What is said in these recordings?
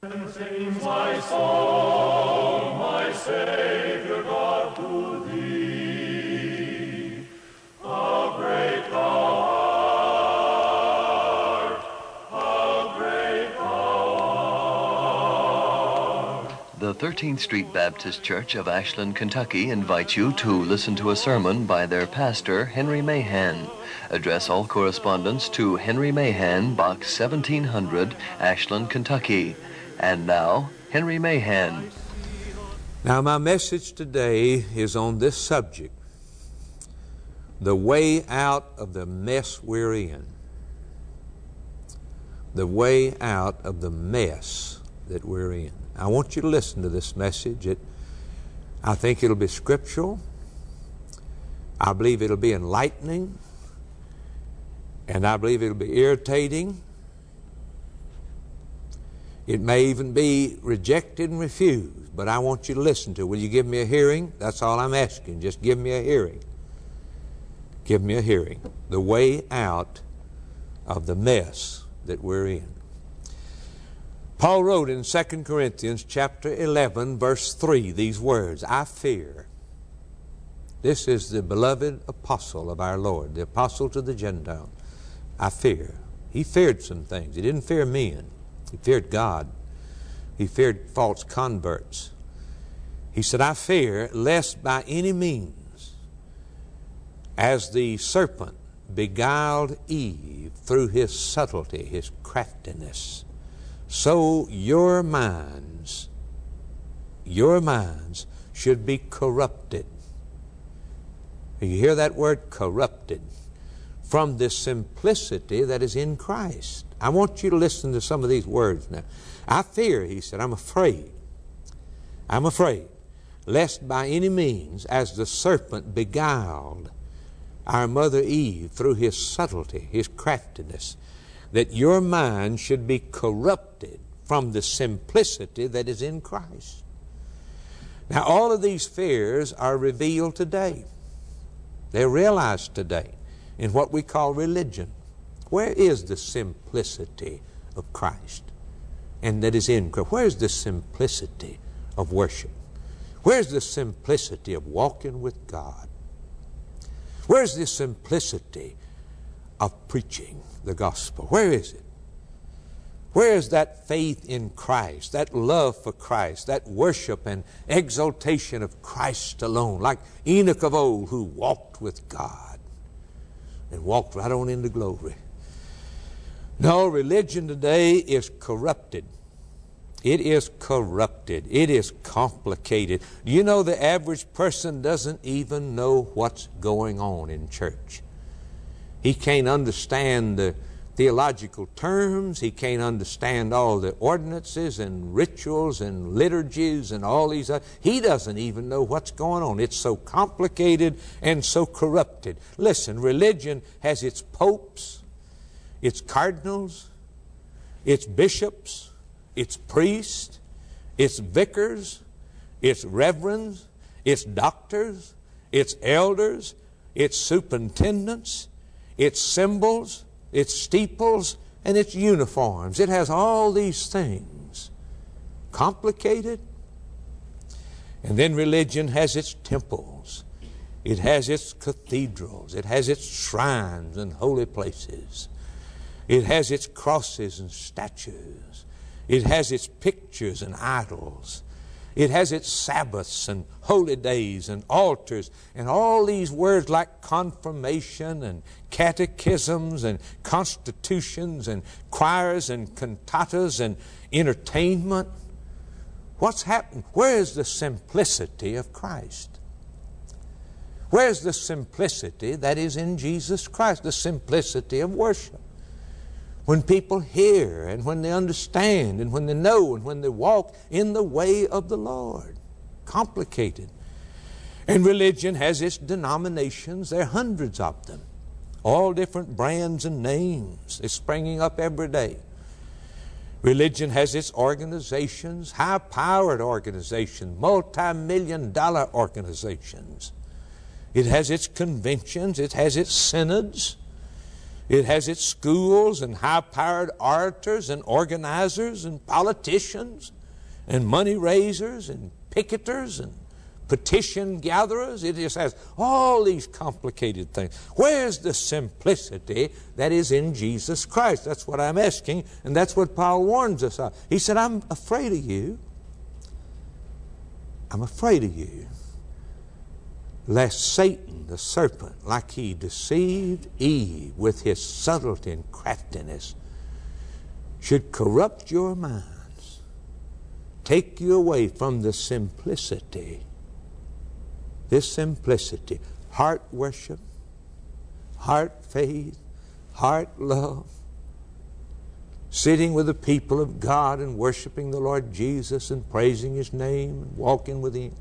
Sings my soul, my Savior God, to thee. How great thou art, how great thou art. The 13th Street Baptist Church of Ashland, Kentucky invites you to listen to a sermon by their pastor, Henry Mahan. Address all correspondence to Henry Mahan, Box 1700, Ashland, Kentucky. And now, Henry Mahan. Now, my message today is on this subject, the way out of the mess we're in. The way out of the mess that we're in. I want you to listen to this message. I think it'll be scriptural. I believe it'll be enlightening. And I believe it'll be irritating. It may even be rejected and refused, but I want you to listen to it. Will you give me a hearing? That's all I'm asking. Just give me a hearing. Give me a hearing. The way out of the mess that we're in. Paul wrote in 2 Corinthians chapter 11, verse 3, these words, I fear. This is the beloved apostle of our Lord, the apostle to the Gentiles. I fear. He feared some things. He didn't fear men. He feared God. He feared false converts. He said, I fear lest by any means, as the serpent beguiled Eve through his subtlety, his craftiness, so your minds should be corrupted. You hear that word, corrupted, from the simplicity that is in Christ. I want you to listen to some of these words now. I fear, he said, I'm afraid, lest by any means, as the serpent beguiled our mother Eve through his subtlety, his craftiness, that your mind should be corrupted from the simplicity that is in Christ. Now, all of these fears are revealed today. They're realized today in what we call religion. Where is the simplicity of Christ? And that is in Christ. Where's the simplicity of worship? Where's the simplicity of walking with God? Where's the simplicity of preaching the gospel? Where is it? Where is that faith in Christ, that love for Christ, that worship and exaltation of Christ alone, like Enoch of old who walked with God and walked right on into glory? No, religion today is corrupted. It is corrupted. It is complicated. Do you know the average person doesn't even know what's going on in church? He can't understand the theological terms. He can't understand all the ordinances and rituals and liturgies and all these other. He doesn't even know what's going on. It's so complicated and so corrupted. Listen, religion has its popes, its cardinals, its bishops, its priests, its vicars, its reverends, its doctors, its elders, its superintendents, its symbols, its steeples, and its uniforms. It has all these things. Complicated. And then religion has its temples. It has its cathedrals. It has its shrines and holy places. It has its crosses and statues. It has its pictures and idols. It has its Sabbaths and holy days and altars and all these words like confirmation and catechisms and constitutions and choirs and cantatas and entertainment. What's happened? Where is the simplicity of Christ? Where's the simplicity that is in Jesus Christ? The simplicity of worship. When people hear and when they understand and when they know and when they walk in the way of the Lord. Complicated. And religion has its denominations. There are hundreds of them. All different brands and names. They're springing up every day. Religion has its organizations, high-powered organizations, multi-million-dollar organizations. It has its conventions. It has its synods. It has its schools and high-powered orators and organizers and politicians and money raisers and picketers and petition gatherers. It just has all these complicated things. Where's the simplicity that is in Jesus Christ? That's what I'm asking, and that's what Paul warns us of. He said, I'm afraid of you. I'm afraid of you, lest Satan, the serpent, like he deceived Eve with his subtlety and craftiness, should corrupt your minds, take you away from the simplicity. This simplicity, heart worship, heart faith, heart love, sitting with the people of God and worshiping the Lord Jesus and praising His name and walking with Him.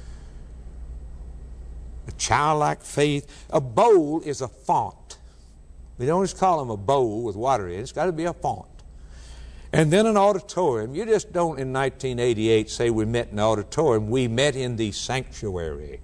A childlike faith. A bowl is a font. We don't just call them a bowl with water in it. It's got to be a font. And then an auditorium. You just don't in 1988 say we met in the auditorium. We met in the sanctuary.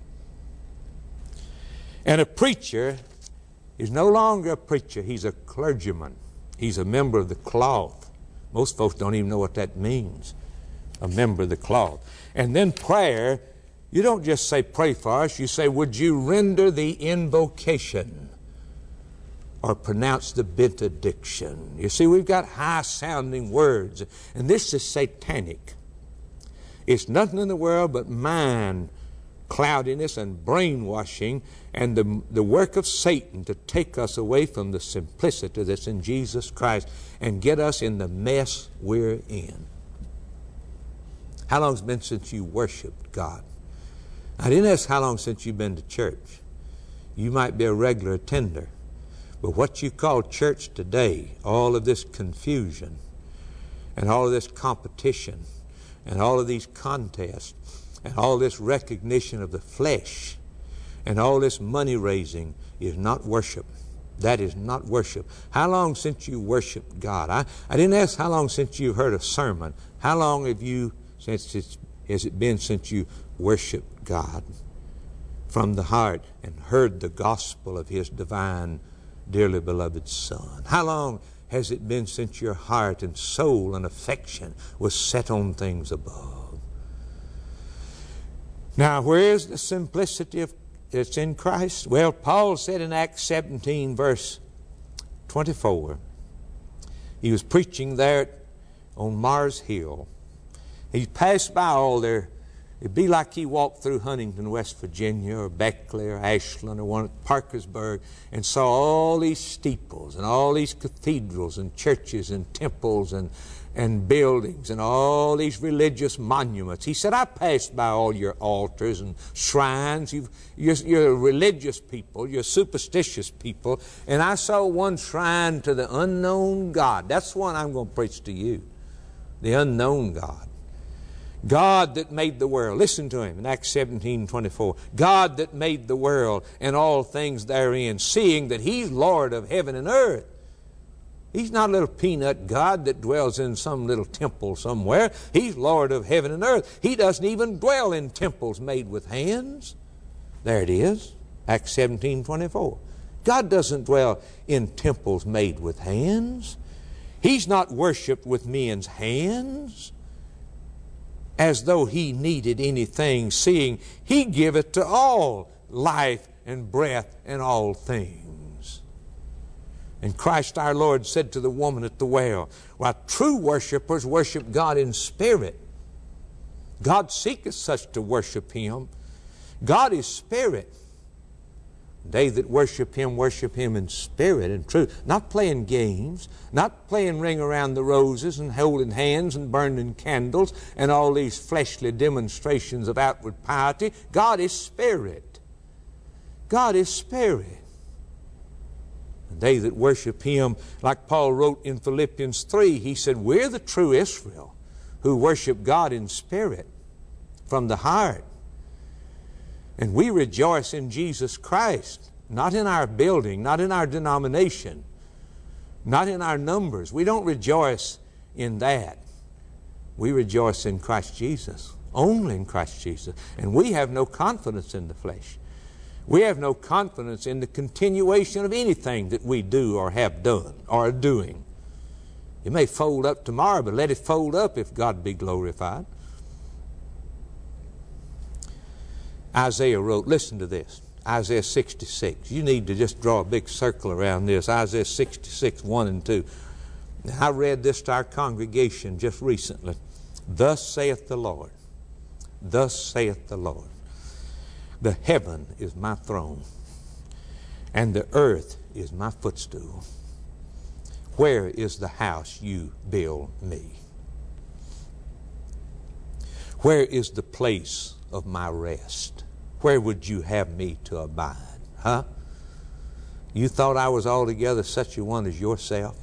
And a preacher is no longer a preacher. He's a clergyman. He's a member of the cloth. Most folks don't even know what that means. A member of the cloth. And then prayer, you don't just say pray for us. You say, would you render the invocation or pronounce the benediction? You see, we've got high-sounding words. And this is satanic. It's nothing in the world but mind cloudiness and brainwashing and the work of Satan to take us away from the simplicity that's in Jesus Christ and get us in the mess we're in. How long has it been since you worshiped God? I didn't ask how long since you've been to church. You might be a regular attender. But what you call church today, all of this confusion and all of this competition and all of these contests and all this recognition of the flesh and all this money raising is not worship. That is not worship. How long since you worshiped God? I didn't ask how long since you heard a sermon. How long has it been since you worshiped God from the heart and heard the gospel of His divine, dearly beloved Son? How long has it been since your heart and soul and affection was set on things above? Now, where's the simplicity that's in Christ? Well, Paul said in Acts 17, verse 24, he was preaching there on Mars Hill. He passed by all there. It'd be like he walked through Huntington, West Virginia, or Beckley, or Ashland, or one at Parkersburg, and saw all these steeples, and all these cathedrals, and churches, and temples, and buildings, and all these religious monuments. He said, I passed by all your altars and shrines. You're religious people, you're superstitious people, and I saw one shrine to the unknown God. That's one I'm going to preach to you. The unknown God. God that made the world. Listen to him in Acts 17:24. God that made the world and all things therein, seeing that He's Lord of heaven and earth. He's not a little peanut God that dwells in some little temple somewhere. He's Lord of heaven and earth. He doesn't even dwell in temples made with hands. There it is, Acts 17:24. God doesn't dwell in temples made with hands. He's not worshipped with men's hands, as though He needed anything, seeing He giveth to all life and breath and all things. And Christ our Lord said to the woman at the well, while true worshipers worship God in spirit. God seeketh such to worship Him. God is spirit. They that worship Him in spirit and truth. Not playing games, not playing ring around the roses and holding hands and burning candles and all these fleshly demonstrations of outward piety. God is spirit. God is spirit. And they that worship Him, like Paul wrote in Philippians 3, he said, we're the true Israel who worship God in spirit from the heart. And we rejoice in Jesus Christ, not in our building, not in our denomination, not in our numbers. We don't rejoice in that. We rejoice in Christ Jesus, only in Christ Jesus. And we have no confidence in the flesh. We have no confidence in the continuation of anything that we do or have done or are doing. It may fold up tomorrow, but let it fold up if God be glorified. Isaiah wrote, listen to this, Isaiah 66. You need to just draw a big circle around this. Isaiah 66, 1 and 2. Now, I read this to our congregation just recently. Thus saith the Lord. Thus saith the Lord. The heaven is my throne, and the earth is my footstool. Where is the house you build me? Where is the place of my rest? Where would you have me to abide? Huh? You thought I was altogether such a one as yourself?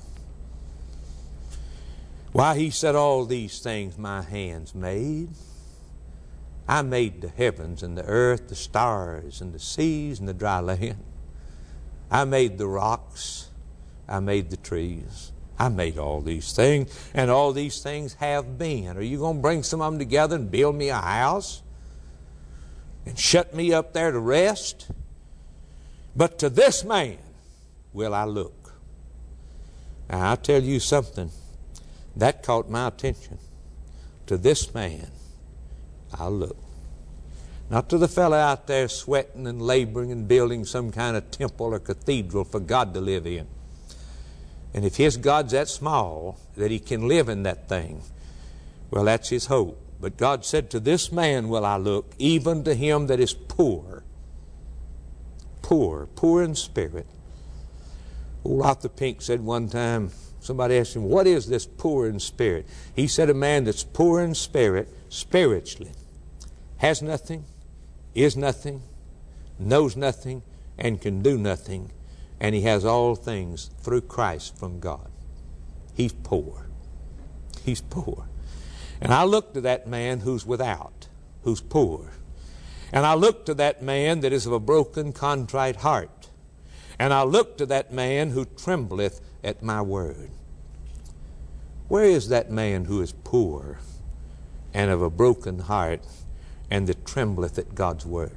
Why, he said, all these things my hands made. I made the heavens and the earth, the stars and the seas and the dry land. I made the rocks. I made the trees. I made all these things, and all these things have been. Are you going to bring some of them together and build me a house and shut me up there to rest? But to this man will I look. Now, I'll tell you something. That caught my attention. To this man I'll look. Not to the fellow out there sweating and laboring and building some kind of temple or cathedral for God to live in. And if his God's that small that he can live in that thing, well, that's his hope. But God said, to this man will I look, even to him that is poor. Poor in spirit. Old Arthur Pink said one time, somebody asked him, what is this poor in spirit? He said, a man that's poor in spirit, spiritually, has nothing, is nothing, knows nothing, and can do nothing, and he has all things through Christ from God. He's poor. He's poor. And I look to that man who's without, who's poor. And I look to that man that is of a broken, contrite heart. And I look to that man who trembleth at my word. Where is that man who is poor and of a broken heart and that trembleth at God's word?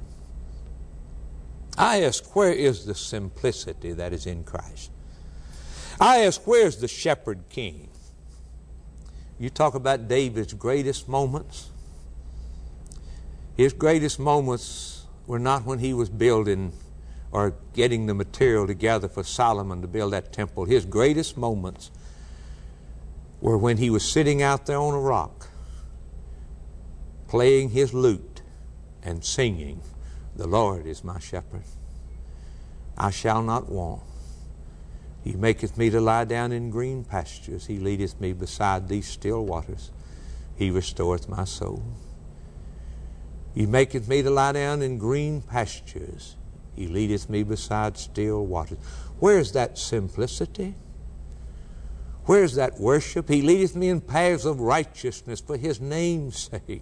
I ask, where is the simplicity that is in Christ? I ask, where's the shepherd king? You talk about David's greatest moments. His greatest moments were not when he was building or getting the material together for Solomon to build that temple. His greatest moments were when he was sitting out there on a rock, playing his lute and singing, the Lord is my shepherd. I shall not want. He maketh me to lie down in green pastures. He leadeth me beside these still waters. He restoreth my soul. He maketh me to lie down in green pastures. He leadeth me beside still waters. Where's that simplicity? Where's that worship? He leadeth me in paths of righteousness for his name's sake.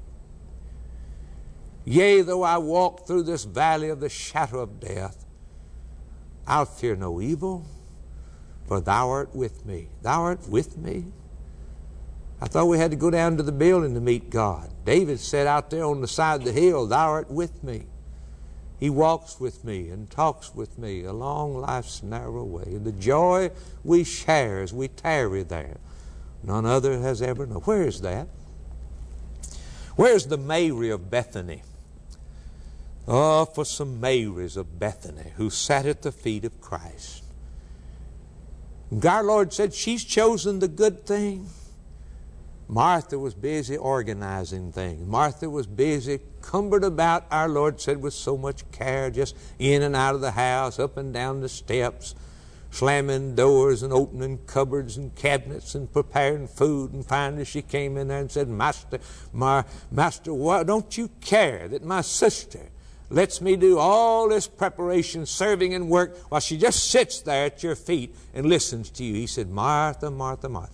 Yea, though I walk through this valley of the shadow of death, I'll fear no evil, for thou art with me. Thou art with me? I thought we had to go down to the building to meet God. David said out there on the side of the hill, thou art with me. He walks with me and talks with me along life's narrow way. And the joy we share as we tarry there, none other has ever known. Where is that? Where's the Mary of Bethany? Oh, for some Marys of Bethany who sat at the feet of Christ. And our Lord said, she's chosen the good thing. Martha was busy organizing things. Martha was busy, cumbered about, our Lord said, with so much care, just in and out of the house, up and down the steps, slamming doors and opening cupboards and cabinets and preparing food. And finally she came in there and said, Master, why don't you care that my sister lets me do all this preparation, serving and work, while she just sits there at your feet and listens to you? He said, Martha, Martha, Martha,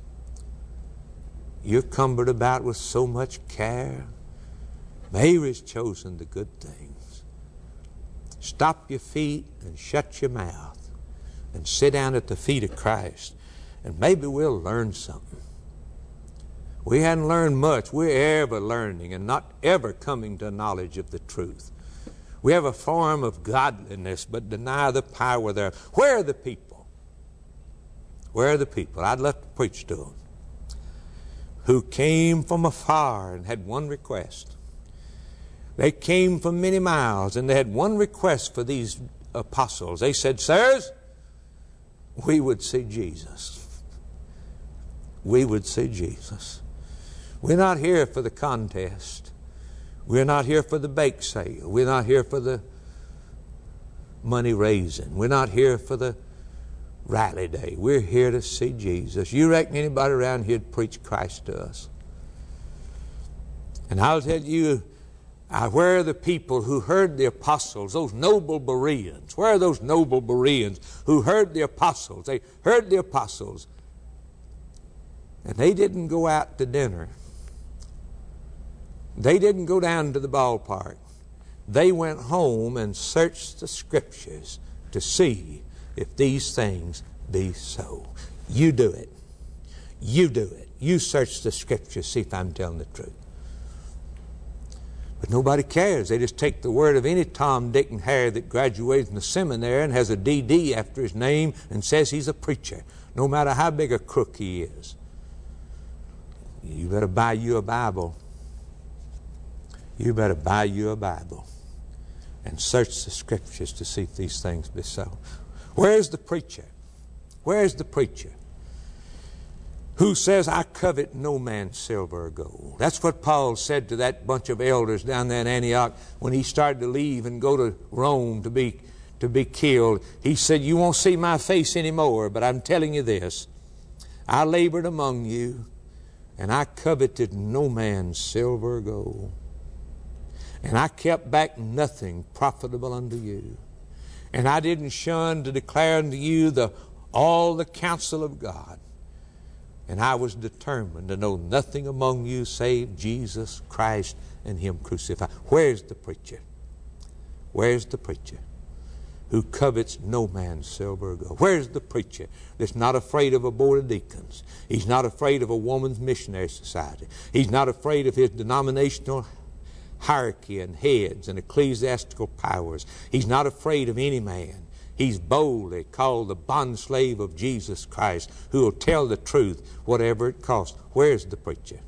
you're cumbered about with so much care. Mary's chosen the good things. Stop your feet and shut your mouth and sit down at the feet of Christ, and maybe we'll learn something. We hadn't learned much. We're ever learning and not ever coming to knowledge of the truth. We have a form of godliness, but deny the power thereof. Where are the people? Where are the people? I'd love to preach to them. Who came from afar and had one request. They came from many miles and they had one request for these apostles. They said, sirs, we would see Jesus. We would see Jesus. We're not here for the contest. We're not here for the bake sale. We're not here for the money raising. We're not here for the rally day. We're here to see Jesus. You reckon anybody around here would preach Christ to us? And I'll tell you, where are the people who heard the apostles, those noble Bereans? Where are those noble Bereans who heard the apostles? They heard the apostles, and they didn't go out to dinner. They didn't go down to the ballpark. They went home and searched the Scriptures to see if these things be so. You do it. You do it. You search the Scriptures, see if I'm telling the truth. But nobody cares. They just take the word of any Tom, Dick, and Harry that graduated from the seminary and has a D.D. after his name and says he's a preacher, no matter how big a crook he is. You better buy you a Bible. You better buy you a Bible and search the Scriptures to see if these things be so. Where's the preacher? Where's the preacher who says, I covet no man's silver or gold? That's what Paul said to that bunch of elders down there in Antioch when he started to leave and go to Rome to be killed. He said, you won't see my face anymore, but I'm telling you this. I labored among you, and I coveted no man's silver or gold. And I kept back nothing profitable unto you. And I didn't shun to declare unto you all the counsel of God. And I was determined to know nothing among you save Jesus Christ and Him crucified. Where's the preacher? Where's the preacher who covets no man's silver or gold? Where's the preacher that's not afraid of a board of deacons? He's not afraid of a woman's missionary society. He's not afraid of his denominational hierarchy and heads and ecclesiastical powers. He's not afraid of any man. He's boldly called the bondslave of Jesus Christ, who will tell the truth whatever it costs. Where's the preacher?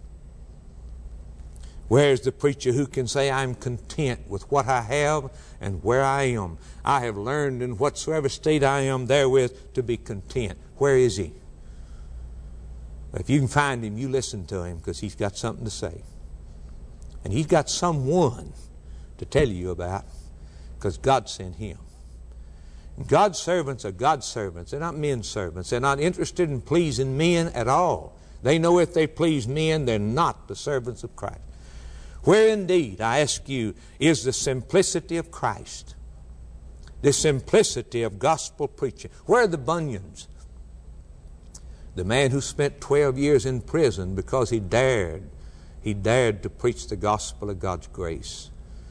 Where's the preacher who can say, I'm content with what I have and where I am? I have learned in whatsoever state I am therewith to be content. Where is he? If you can find him, you listen to him, because he's got something to say. And he's got someone to tell you about, because God sent him. God's servants are God's servants. They're not men's servants. They're not interested in pleasing men at all. They know if they please men, they're not the servants of Christ. Where indeed, I ask you, is the simplicity of Christ? The simplicity of gospel preaching. Where are the Bunyans? The man who spent 12 years in prison because he dared to preach the gospel of God's grace.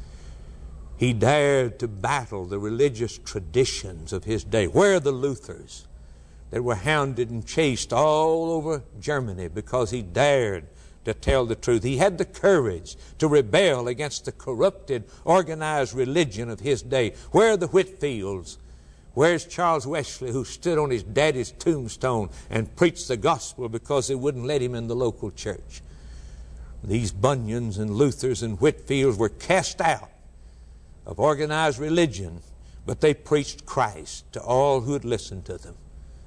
He dared to battle the religious traditions of his day. Where are the Luthers that were hounded and chased all over Germany because he dared to tell the truth? He had the courage to rebel against the corrupted, organized religion of his day. Where are the Whitfields? Where's Charles Wesley, who stood on his daddy's tombstone and preached the gospel because they wouldn't let him in the local church? These Bunyans and Luthers and Whitfields were cast out of organized religion, but they preached Christ to all who would listen to them.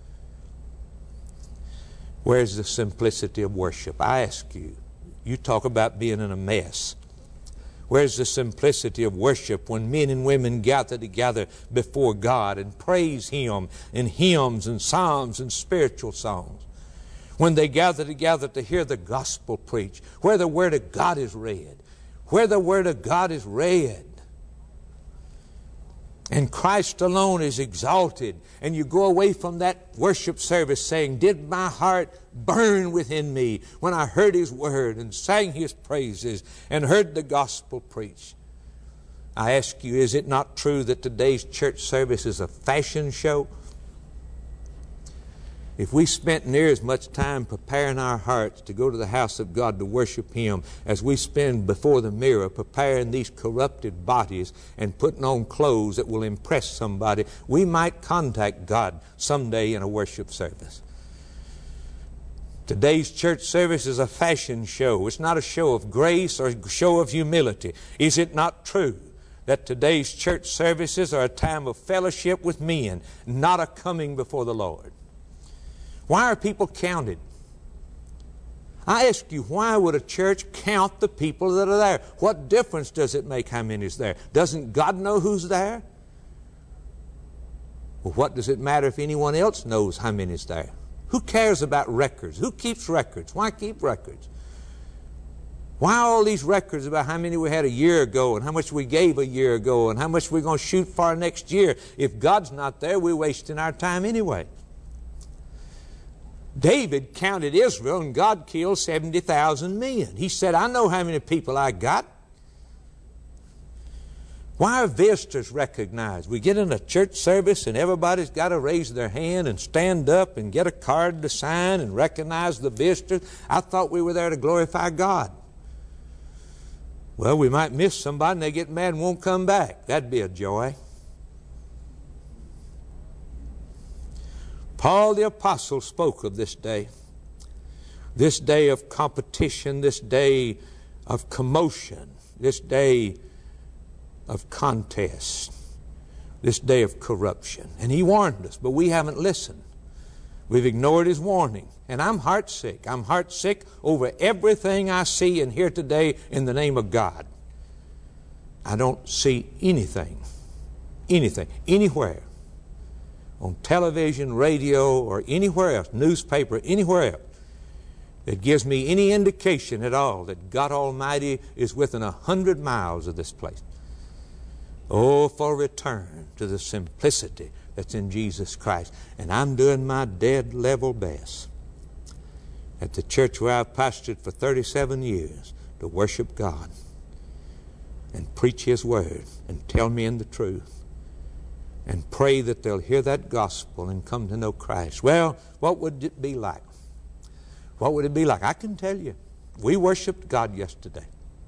Where's the simplicity of worship? I ask you, you talk about being in a mess. Where's the simplicity of worship when men and women gather together before God and praise Him in hymns and psalms and spiritual songs? When they gather together to hear the gospel preached, where the Word of God is read, where the Word of God is read, and Christ alone is exalted, and you go away from that worship service saying, did my heart burn within me when I heard His Word and sang His praises and heard the gospel preached? I ask you, is it not true that today's church service is a fashion show? If we spent near as much time preparing our hearts to go to the house of God to worship Him as we spend before the mirror preparing these corrupted bodies and putting on clothes that will impress somebody, we might contact God someday in a worship service. Today's church service is a fashion show. It's not a show of grace or a show of humility. Is it not true that today's church services are a time of fellowship with men, not a coming before the Lord? Why are people counted? I ask you, why would a church count the people that are there? What difference does it make how many is there? Doesn't God know who's there? Well, what does it matter if anyone else knows how many is there? Who cares about records? Who keeps records? Why keep records? Why all these records about how many we had a year ago and how much we gave a year ago and how much we're going to shoot for next year? If God's not there, we're wasting our time anyway. David counted Israel and God killed 70,000 men. He said, I know how many people I got. Why are visitors recognized? We get in a church service and everybody's got to raise their hand and stand up and get a card to sign and recognize the visitors. I thought we were there to glorify God. Well, we might miss somebody and they get mad and won't come back. That'd be a joy. Paul the Apostle spoke of this day of competition, this day of commotion, this day of contest, this day of corruption. And he warned us, but we haven't listened. We've ignored his warning. And I'm heartsick. I'm heartsick over everything I see and hear today in the name of God. I don't see anything, anywhere, on television, radio, or anywhere else, newspaper, anywhere else, that gives me any indication at all that God Almighty is within 100 miles of this place. Oh, for return to the simplicity that's in Jesus Christ. And I'm doing my dead level best at the church where I've pastored for 37 years to worship God and preach His Word and tell men the truth and pray that they'll hear that gospel and come to know Christ. Well, what would it be like? What would it be like? I can tell you. We worshiped God yesterday.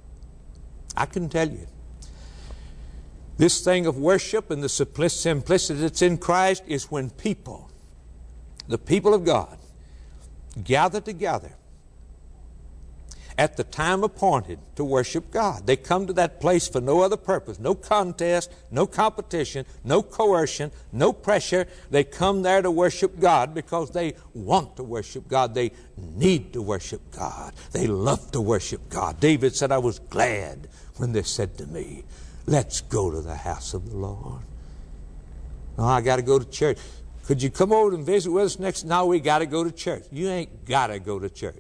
I can tell you. This thing of worship and the simplicity that's in Christ is when people, the people of God, gather together at the time appointed to worship God. They come to that place for no other purpose. No contest, no competition, no coercion, no pressure. They come there to worship God because they want to worship God. They need to worship God. They love to worship God. David said, I was glad when they said to me, let's go to the house of the Lord. No, I got to go to church. Could you come over and visit with us next? No, we got to go to church. You ain't got to go to church.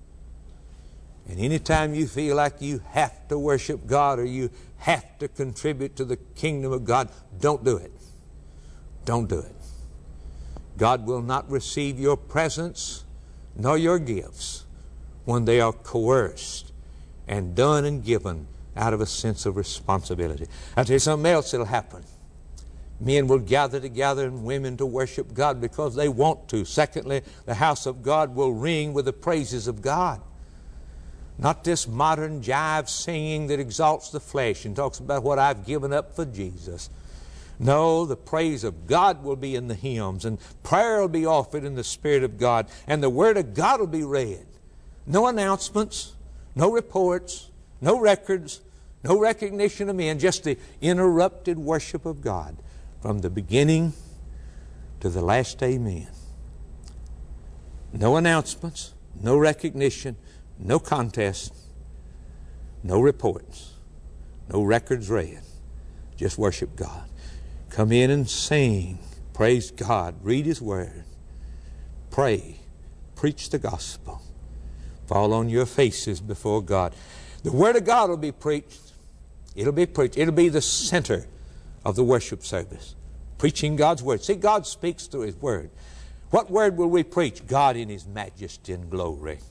And anytime you feel like you have to worship God or you have to contribute to the kingdom of God, don't do it. Don't do it. God will not receive your presence nor your gifts when they are coerced and done and given out of a sense of responsibility. I'll tell you something else that'll happen. Men will gather together and women to worship God because they want to. Secondly, the house of God will ring with the praises of God. Not this modern jive singing that exalts the flesh and talks about what I've given up for Jesus. No, the praise of God will be in the hymns, and prayer will be offered in the Spirit of God, and the Word of God will be read. No announcements, no reports, no records, no recognition of men, just the interrupted worship of God from the beginning to the last amen. No announcements, no recognition, no contest, no reports, no records read. Just worship God. Come in and sing, praise God, read His Word, pray, preach the gospel, fall on your faces before God. The Word of God will be preached. It'll be preached. It'll be the center of the worship service. Preaching God's Word. See, God speaks through His Word. What Word will we preach? God in His majesty and glory.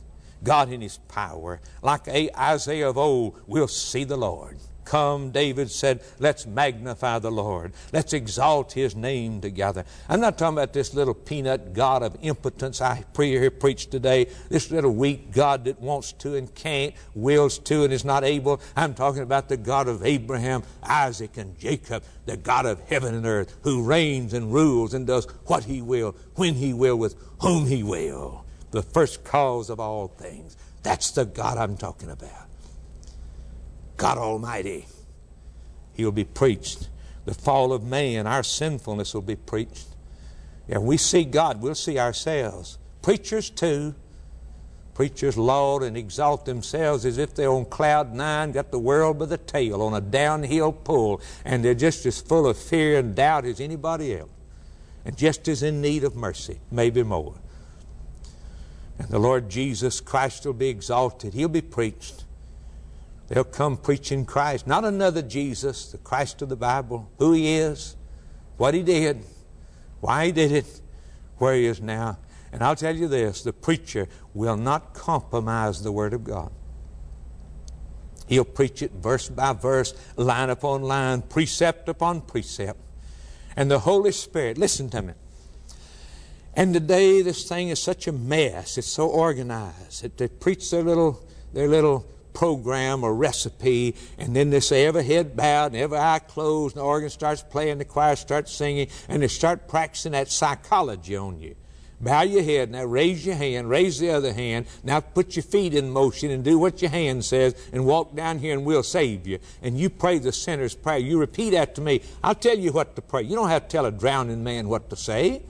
God in His power. Like Isaiah of old, we'll see the Lord. Come, David said, let's magnify the Lord. Let's exalt His name together. I'm not talking about this little peanut God of impotence I preached today, this little weak God that wants to and can't, wills to and is not able. I'm talking about the God of Abraham, Isaac, and Jacob, the God of heaven and earth, who reigns and rules and does what He will, when He will, with whom He will. The first cause of all things. That's the God I'm talking about. God Almighty. He'll be preached. The fall of man, our sinfulness will be preached. Yeah, we see God, we'll see ourselves. Preachers too. Preachers laud and exalt themselves as if they're on cloud nine, got the world by the tail, on a downhill pull, and they're just as full of fear and doubt as anybody else, and just as in need of mercy, maybe more. And the Lord Jesus Christ will be exalted. He'll be preached. They'll come preaching Christ. Not another Jesus, the Christ of the Bible, who He is, what He did, why He did it, where He is now. And I'll tell you this, the preacher will not compromise the Word of God. He'll preach it verse by verse, line upon line, precept upon precept. And the Holy Spirit, listen to me. And today this thing is such a mess. It's so organized that they preach their little program or recipe, and then they say every head bowed and every eye closed, and the organ starts playing, the choir starts singing, and they start practicing that psychology on you. Bow your head, now raise your hand, raise the other hand, now put your feet in motion and do what your hand says, and walk down here and we'll save you. And you pray the sinner's prayer. You repeat after me. I'll tell you what to pray. You don't have to tell a drowning man what to say.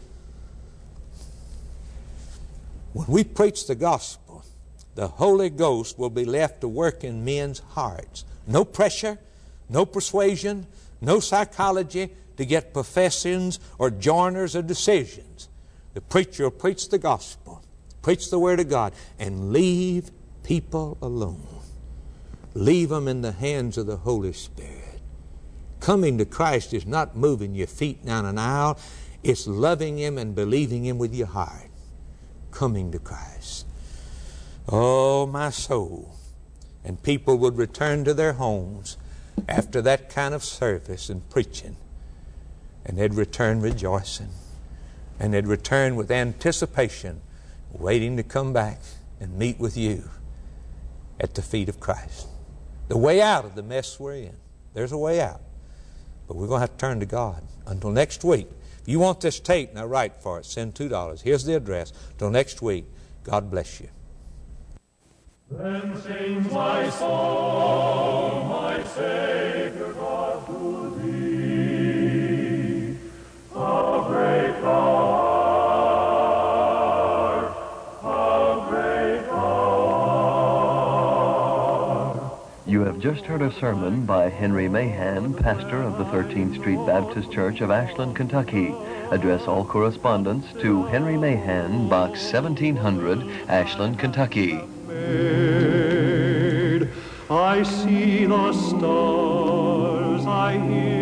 When we preach the gospel, the Holy Ghost will be left to work in men's hearts. No pressure, no persuasion, no psychology to get professions or joiners or decisions. The preacher will preach the gospel, preach the Word of God, and leave people alone. Leave them in the hands of the Holy Spirit. Coming to Christ is not moving your feet down an aisle. It's loving Him and believing Him with your heart. Coming to Christ. Oh, my soul. And people would return to their homes after that kind of service and preaching. And they'd return rejoicing. And they'd return with anticipation, waiting to come back and meet with you at the feet of Christ. The way out of the mess we're in. There's a way out. But we're going to have to turn to God. Until next week. If you want this tape, now write for it. Send $2. Here's the address. Till next week. God bless you. Then sings my soul, my Savior God, to Thee. How great Thou art, how great Thou art. You have just heard a sermon by Henry Mahan, pastor of the 13th Street Baptist Church of Ashland, Kentucky. Address all correspondence to Henry Mahan, Box 1700, Ashland, Kentucky. I see the stars, I hear